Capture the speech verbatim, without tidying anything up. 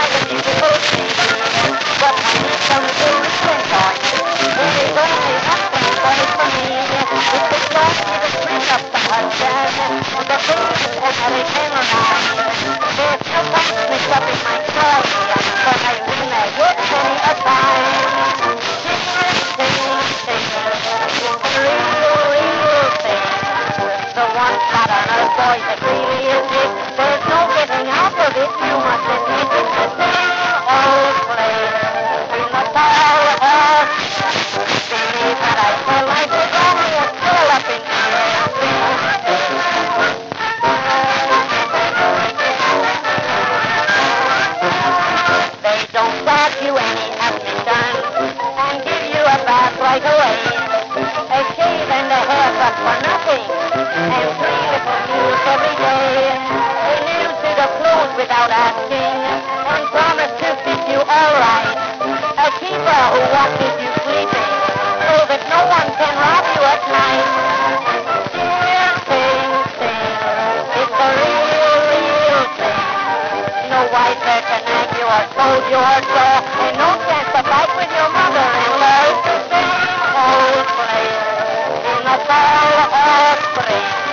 a beautiful thing, but I need some to depend on. It is only nothing but for me. It exhausts me to bring up the husband, the things that I came around. There's no point mixed up in my story, but I win a good penny a time. Sing, sing, sing, real, real thing. The one spot on earth, boys, that really is it. There's no getting out of it. You must admit it's the same old play. In the tall earth, believe that I feel life is only a stroll up in here. They don't charge you any admission and give you a bath right away. A shave and a haircut for nothing, and three little meals every day. They kneel to the clothes without asking, and promise to fit you all right. A keeper who watches you sleeping, so that no one can rob you at night. Sing, sing, sing, it's the real, real thing. No wife there can nag you or scold you or so, and no chance to fight with your mother-in-law. It's the same old place in the fall of spring.